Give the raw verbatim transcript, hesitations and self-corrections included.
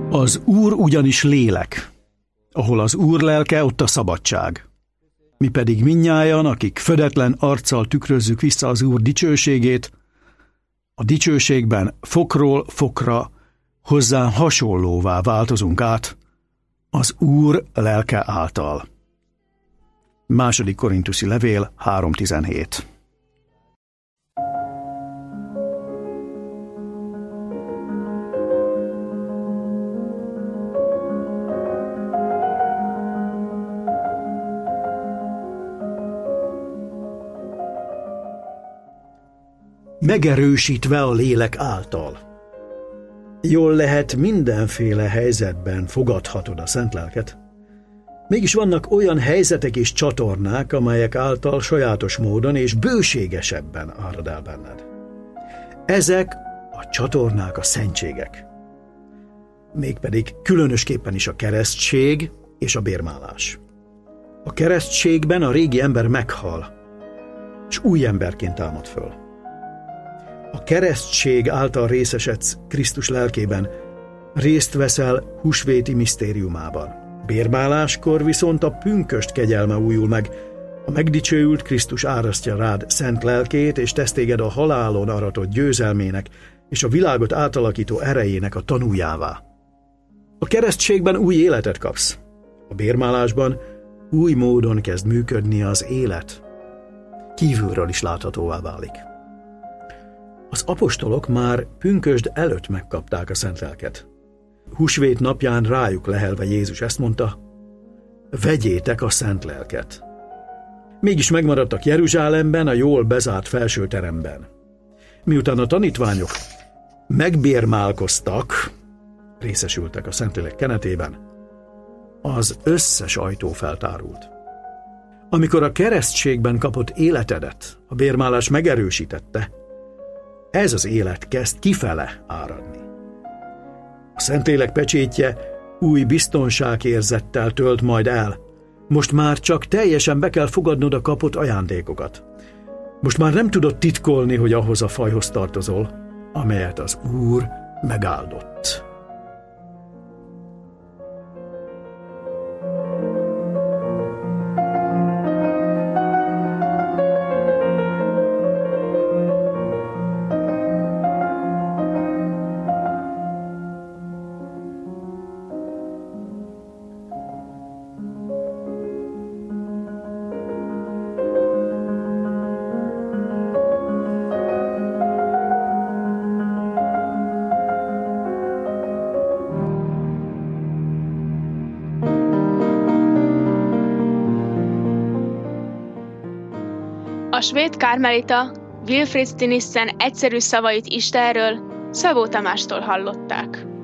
Az Úr ugyanis lélek. Ahol az Úr lelke, ott a szabadság. Mi pedig mindnyájan, akik födetlen arccal tükrözzük vissza az Úr dicsőségét, a dicsőségben fokról fokra hozzá hasonlóvá változunk át az Úr lelke által. Második Korintuszi levél három tizenhét. Megerősítve a lélek által. Jól lehet, mindenféle helyzetben fogadhatod a szent lelket. Mégis vannak olyan helyzetek és csatornák, amelyek által sajátos módon és bőségesebben árad el benned. Ezek a csatornák a szentségek. Mégpedig különösképpen is a keresztség és a bérmálás. A keresztségben a régi ember meghal, és új emberként támad föl. A keresztség által részesedsz Krisztus lelkében, részt veszel húsvéti misztériumában. Bérmáláskor viszont a pünkösd kegyelme újul meg, a megdicsőült Krisztus árasztja rád szent lelkét, és tesz téged a halálon aratott győzelmének és a világot átalakító erejének a tanújává. A keresztségben új életet kapsz. A bérmálásban új módon kezd működni az élet. Kívülről is láthatóvá válik. Az apostolok már pünkösd előtt megkapták a szent lelket. Húsvét napján rájuk lehelve Jézus ezt mondta: vegyétek a szent lelket. Mégis megmaradtak Jeruzsálemben, a jól bezárt felső teremben. Miután a tanítványok megbérmálkoztak, részesültek a Szentlélek kenetében, az összes ajtó feltárult. Amikor a keresztségben kapott életedet a bérmálás megerősítette, ez az élet kezd kifele áradni. A Szentlélek pecsétje új biztonságérzettel tölt majd el. Most már csak teljesen be kell fogadnod a kapott ajándékokat. Most már nem tudod titkolni, hogy ahhoz a fajhoz tartozol, amelyet az Úr megáldott. A svéd kármelita Wilfrid Stinissen egyszerű szavait Istenről Szabó Tamástól hallották.